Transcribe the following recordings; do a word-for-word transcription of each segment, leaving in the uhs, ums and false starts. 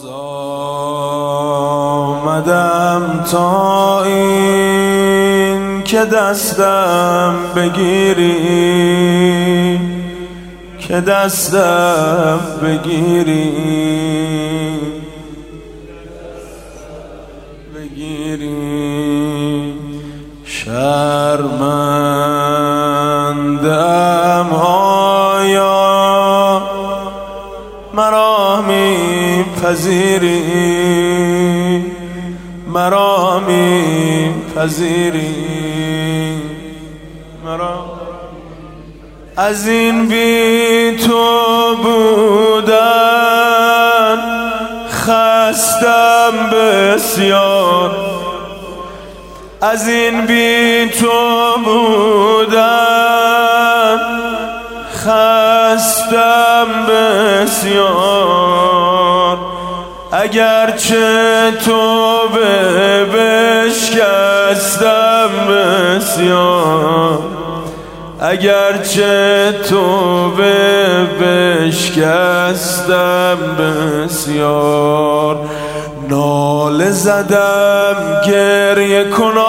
باز آمدم تا این که دستم بگیری، که دستم بگیری بگیری شرمنده‌ام آیا مرا میپذیری، مرا میپذیری مرا از این بی تو بودن خستم بسیار، از این بی تو بودن خستم بسیار، اگرچه تو به بشکستم بسیار، اگرچه تو به بشکستم بسیار. ناله زدم گریه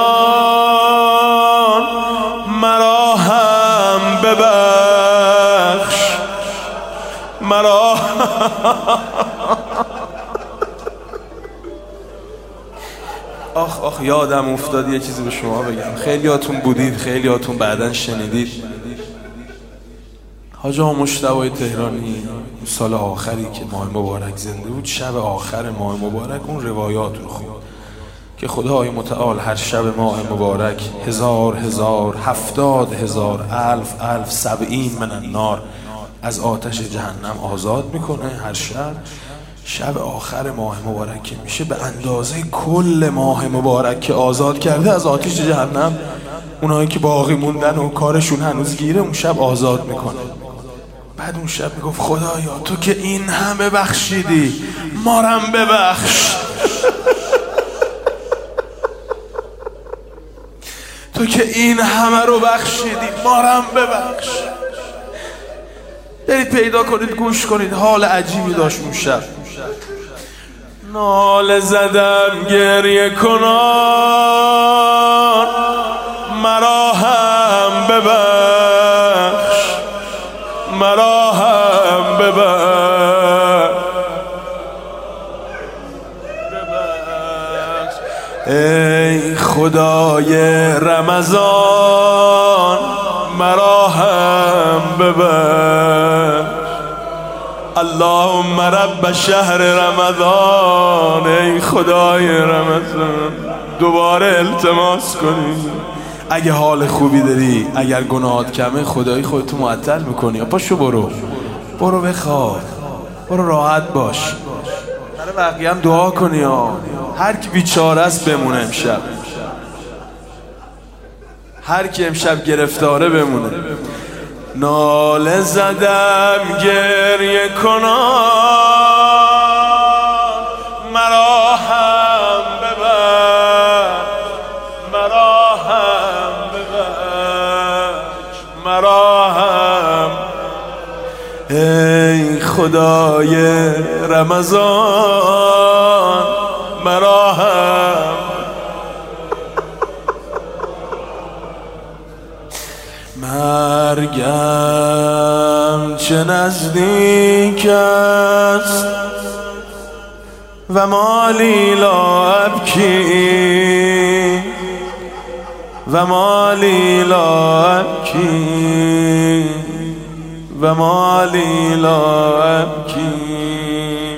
کنان مرا هم ببخش، مرا آخ آخ یادم افتاد یه چیزی به شما بگم. خیلیاتون بودید، خیلیاتون بعداً شنیدید. حاج آقا مجتبی تهرانی سال آخری که ماه مبارک زنده بود، شب آخر ماه مبارک اون روایات رو خوند که خدای متعال هر شب ماه مبارک هزار هزار هفتاد هزار الف الف سبعین من النار از آتش جهنم آزاد میکنه هر شب. شب آخر ماه مبارک که میشه به اندازه کل ماه مبارک که آزاد کرده از آتش جهنم، اونایی که باقی موندن و کارشون هنوز گیره اون شب آزاد میکنه. بعد اون شب میگفت خدایا تو که این همه بخشیدی مارم ببخش تو که این همه رو بخشیدی مارم ببخش. برید پیدا کنید گوش کنید، حال عجیبی داشت اون شب. ناله زدم گریه کنان مرا هم ببخش، مرا هم ببخش. ای خدای رمضان مرا هم ببخش. اللهم رب شهر رمضان، ای خدای رمضان دوباره التماس کنی. اگه حال خوبی داری، اگر گناهات کمه، خدایی خودتو معطل میکنی. پاشو برو برو بخواب، برو راحت باش، برای بقیه هم دعا کنی ها. هر کی بیچاره است بمونه امشب، هر کی امشب گرفتاره بمونه. ناله زدم گریه کنان مرا هم ببخش، مرا هم ببخش، مرا هم. ای خدای رمضان مرا هم. مرگم چه نزدیک است و مالی لا ابکی، و مالی لا ابکی، و مالی لا ابکی.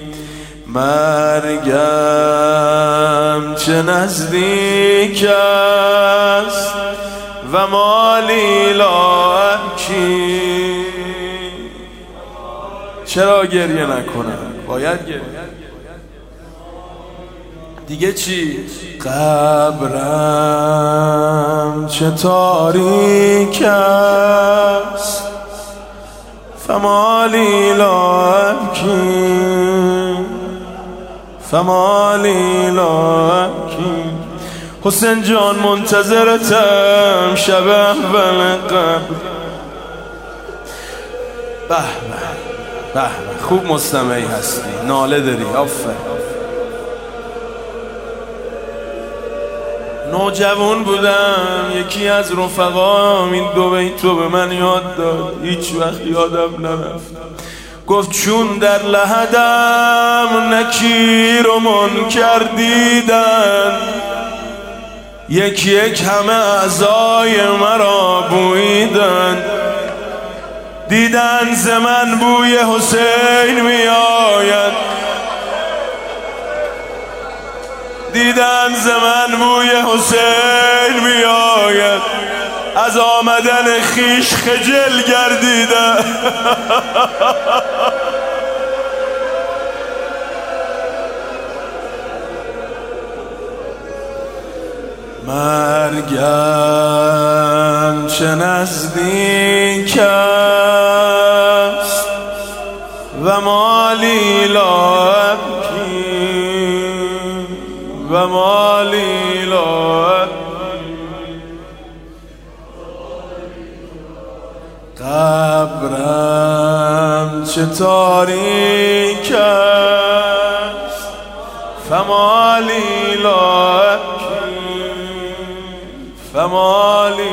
مرگم چه نزدیک است و مالی لا ابکی. چرا گریه نکنم؟ باید گریه. دیگه چی؟ قبرم چه تاریک است فمالی لا ابکی، فمالی لا ابکی. حسین جان منتظرتم شب اول قبر. به به به خوب مستمعی هستی، ناله داری، آفرین. نوجوان بودم، یکی از رفقام این دو بیتو به من یاد داد، هیچ وقت یادم نرفت. گفت چون در لحدم نکیر و منکر دیدن، یک یک همه اعضای مرا بویدن. دیدن ز من بوی حسین می آید، دیدن ز من بوی حسین می آید، از آمدن خیش خجل گردیدن. مرگم چه نزدیک است و مالی لا ابکی و مالی لا ابکی. قبرم چه تاریک است فمالی لا ابکی فمالی.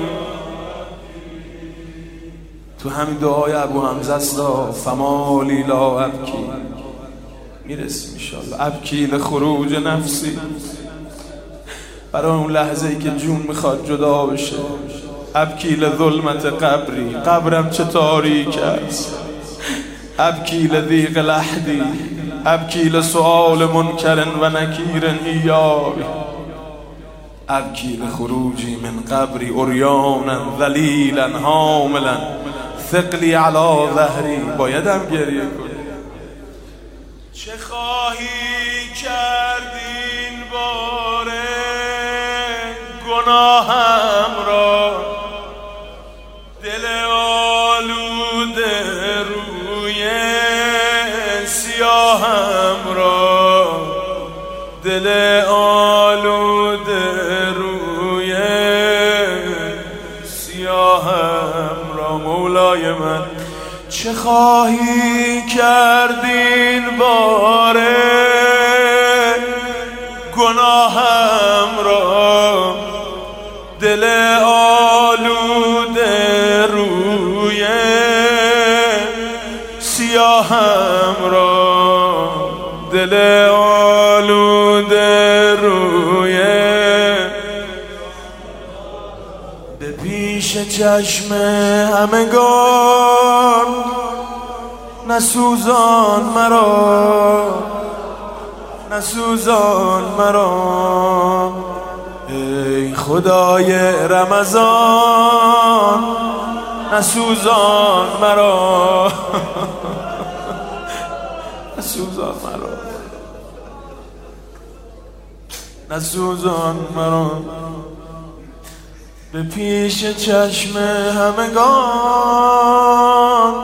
تو همین دعای ابو حمزه است، فمالی لا ابکی میرسیم انشاءالله. ابکی لخروج نفسی، برای اون لحظه ای که جون میخواد جدا بشه. ابکی لظلمت قبری، قبرم چه تاریک است. ابکی لضیق لحدی، ابکی لسؤال منکر و نکیر ایای. ابکی لخروجی من قبری عریانا ذلیلا حاملا ثقلی علی ظهری. بایدم گریه کنم. چه خواهی کرد این باره گناهم را، دل آلوده روی سیاهم را، دل آلوده روی سیاهم را. مولای من چه خواهی کرد این باره گناهم را، دل آلوده روی سیاهم را، دل آلوده روی. به پیش چشم همگان نسوزان مرا، نسوزان مرا. ای خدای رمضان نسوزان مرا، نسوزان مرا، نسوزان مرا. به پیش چشم همگان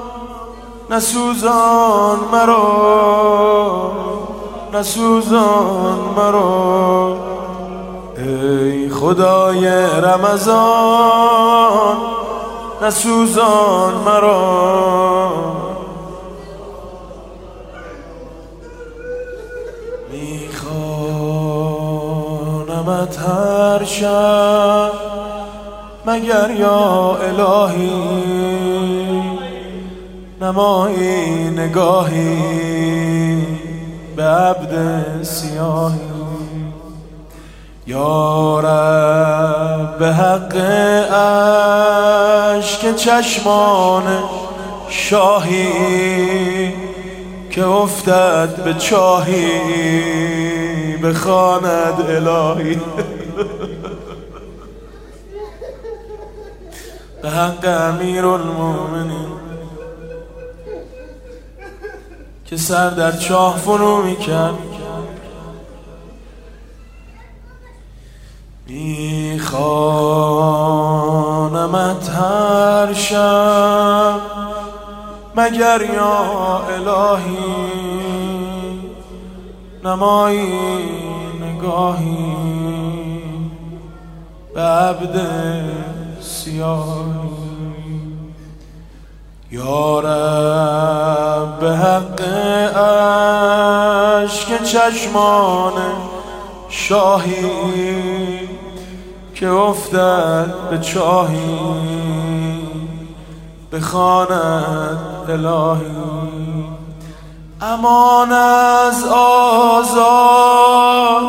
نسوزان مرا، نسوزان مرا. ای خدای رمضان نسوزان مرا. میخوانمت هر شب مگر یا الهی، نمایی نگاهی به عبد سیاهی. یا رب به حق اشک چشمان شاهی که افتد به چاهی بخواند الهی. به حق امیرالمومنین که سر در چاه فرو میکرد. میخوانمت هر شب مگر یا الهی، نمایی نگاهی به عبد سیاهی. یا رب به حق اشک چشمان شاهی که افتد به چاهی بخواند الهی. امان از آزار،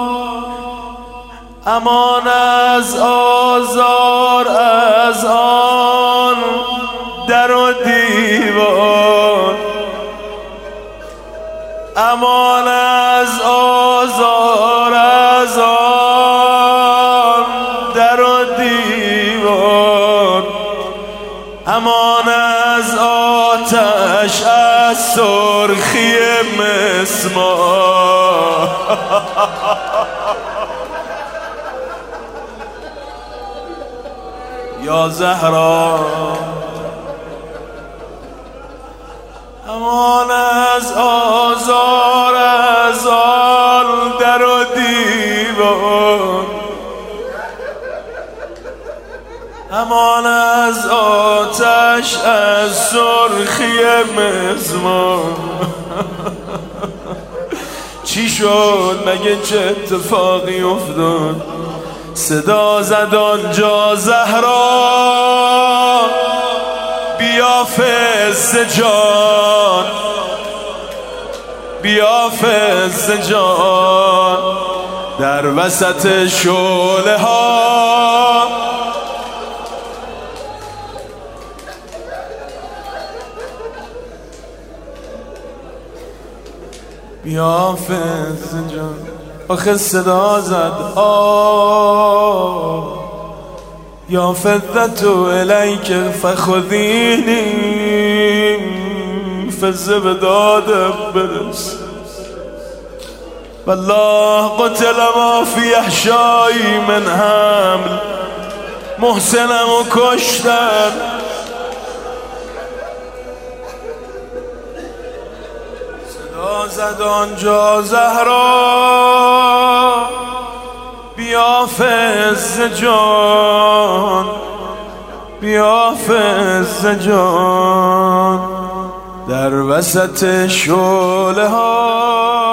امان از آزار از آن در و دیوار، امان از آزار از آن در و دیوار، امان از آتش از سرخی مسمار. یا زهرا امان از آزار از آن در و دیوار، امان از آتش از سرخی مسمار. چی شد مگه چه اتفاقی افتاد؟ صدا زد آنجا زهرا بیا فز جان، بیا فز جان در وسط شعله ها. بیا فز جان آخه صدا زد آه یا فدتو الیک فخذینی، فزه به دادم برس. والله قتل ما فی احشایی من حمل، محسنم و کشتن. صدا زد آنجا زهرا بیا فز جان، بیا فز جان در وسط شعله ها.